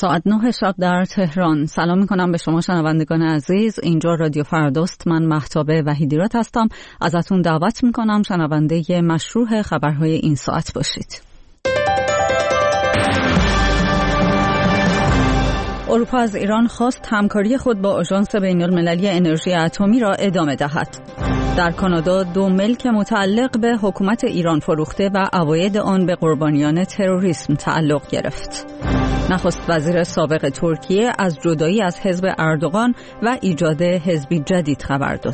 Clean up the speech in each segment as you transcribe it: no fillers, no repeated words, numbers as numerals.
ساعت 9 شب در تهران. سلام میکنم به شما شنوندگان عزیز. اینجا رادیو فرداست. من مهتاب وحیدیراد هستم. ازتون دعوت میکنم شنونده مشروع خبرهای این ساعت باشید. اروپا از ایران خواست همکاری خود با آژانس بین‌المللی انرژی اتمی را ادامه دهد. در کانادا 2 ملک متعلق به حکومت ایران فروخته و عواید آن به قربانیان تروریسم تعلق گرفت. نخست وزیر سابق ترکیه از جدایی از حزب اردوغان و ایجاد حزبی جدید خبر داد.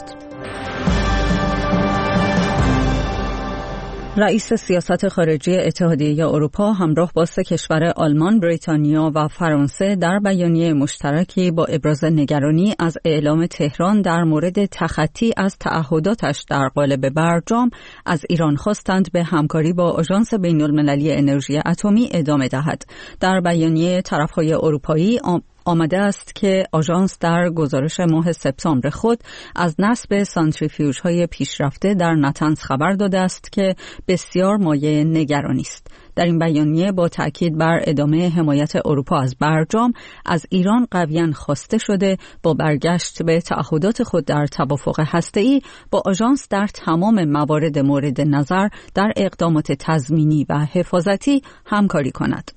رئیس سیاست خارجی اتحادیه اروپا همراه با 3 کشور آلمان، بریتانیا و فرانسه در بیانیه مشترکی با ابراز نگرانی از اعلام تهران در مورد تخطی از تعهداتش در قالب برجام از ایران خواستند به همکاری با آژانس بین‌المللی انرژی اتمی ادامه دهد. در بیانیه طرف‌های اروپایی آمده است که آژانس در گزارش ماه سپتامبر خود از نصب سانتریفیوژهای پیشرفته در نتنز خبر داده است که بسیار مایه نگرانی است. در این بیانیه با تأکید بر ادامه حمایت اروپا از برجام از ایران قویاً خواسته شده با برگشت به تعهدات خود در توافق هسته‌ای با آژانس در تمام موارد مورد نظر در اقدامات تضمینی و حفاظتی همکاری کند.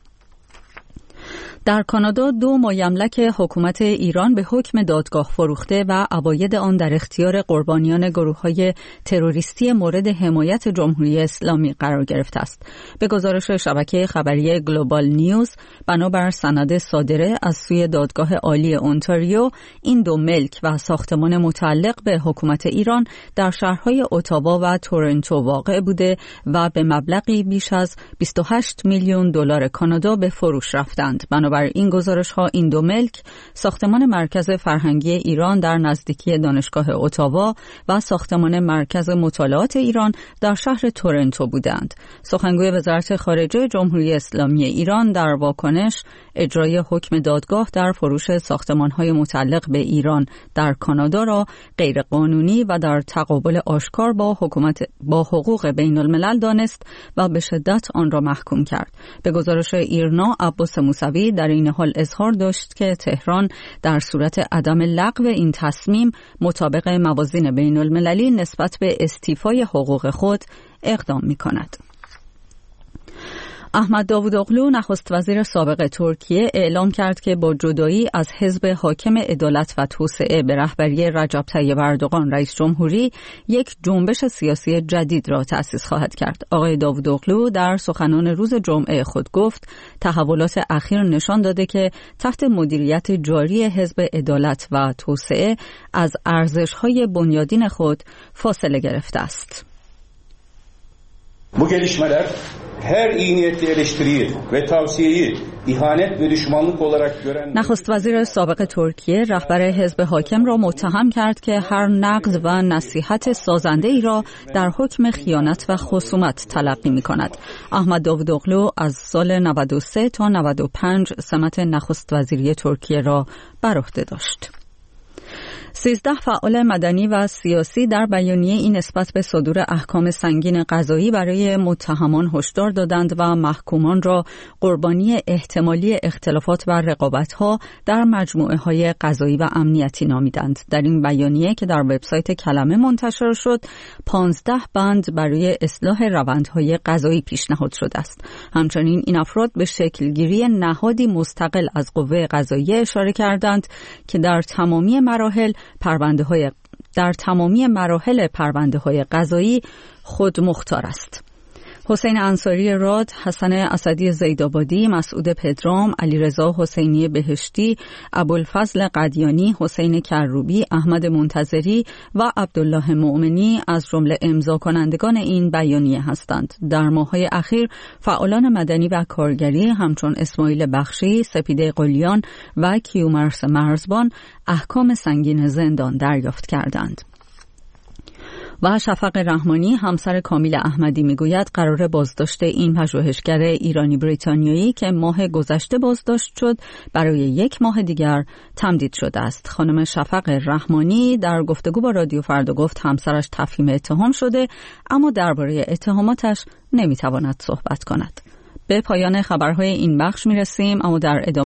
در کانادا 2 مایملک حکومت ایران به حکم دادگاه فروخته و عواید آن در اختیار قربانیان گروه‌های تروریستی مورد حمایت جمهوری اسلامی قرار گرفته است. به گزارش شبکه خبری گلوبال نیوز، بنابر سند صادره از سوی دادگاه عالی اونتاریو، این 2 ملک و ساختمان متعلق به حکومت ایران در شهرهای اتاوا و تورنتو واقع بوده و به مبلغی بیش از 28 میلیون دلار کانادا به فروش رفتند. بر این گزارش ها این 2 ملک ساختمان مرکز فرهنگی ایران در نزدیکی دانشگاه اتاوا و ساختمان مرکز مطالعات ایران در شهر تورنتو بودند. سخنگوی وزارت خارجه جمهوری اسلامی ایران در واکنش اجرای حکم دادگاه در فروش ساختمان‌های متعلق به ایران در کانادا را غیرقانونی و در تقابل آشکار با حقوق بین‌الملل دانست و به شدت آن را محکوم کرد. به گزارش ایرنا، عباس موسوی در این حال اظهار داشت که تهران در صورت عدم لغو این تصمیم مطابق موازین بین‌المللی نسبت به استیفای حقوق خود اقدام می‌کند. احمد داوودوغلو نخست وزیر سابق ترکیه اعلام کرد که با جدایی از حزب حاکم عدالت و توسعه به رهبری رجب طیب اردوغان رئیس جمهوری یک جنبش سیاسی جدید را تأسیس خواهد کرد. آقای داوودوغلو در سخنان روز جمعه خود گفت تحولات اخیر نشان داده که تحت مدیریت جاری حزب عدالت و توسعه از ارزش‌های بنیادین خود فاصله گرفته است. Bu gelişmeler her iyi niyetli eleştiriyi ve tavsiyeyi ihanet ve düşmanlık olarak gören نخست وزیر سابق ترکیه رهبر حزب حاکم را متهم کرد که هر نقد و نصیحت سازنده ای را در حکم خیانت و خصومت تلقی می کند. احمد داوودوغلو از سال 93 تا 95 سمت نخست وزیری ترکیه را بر عهده داشت. 13 فعال مدنی و سیاسی در بیانیه این نسبت به صدور احکام سنگین قضایی برای متهمان هشدار دادند و محکومان را قربانی احتمالی اختلافات و رقابت‌ها در مجموعه‌های قضایی و امنیتی نامیدند. در این بیانیه که در وبسایت کلمه منتشر شد، 15 بند برای اصلاح روندهای قضایی پیشنهاد شده است. همچنین این افراد به شکلگیری نهادی مستقل از قوه قضاییه اشاره کردند که در تمامی مراحل پرونده‌های قضایی خود مختار است. حسین انصاری راد، حسن اسدی زیدآبادی، مسعود پدرام، علیرضا حسینی بهشتی، ابوالفضل قدیانی، حسین کروبی، احمد منتظری و عبدالله مؤمنی از جمله امضا کنندگان این بیانیه هستند. در ماه‌های اخیر فعالان مدنی و کارگری همچون اسماعیل بخشی، سپیده قلیان و کیومرث مرزبان احکام سنگین زندان دریافت کردند. و شفق رحمانی همسر کامیل احمدی میگوید قرار بازداشت این پژوهشگر ایرانی بریتانیایی که ماه گذشته بازداشت شد برای 1 ماه دیگر تمدید شده است. خانم شفق رحمانی در گفتگو با رادیو فردا گفت همسرش تفهیم اتهام شده اما درباره اتهاماتش نمیتواند صحبت کند. به پایان خبرهای این بخش میرسیم اما در ادامه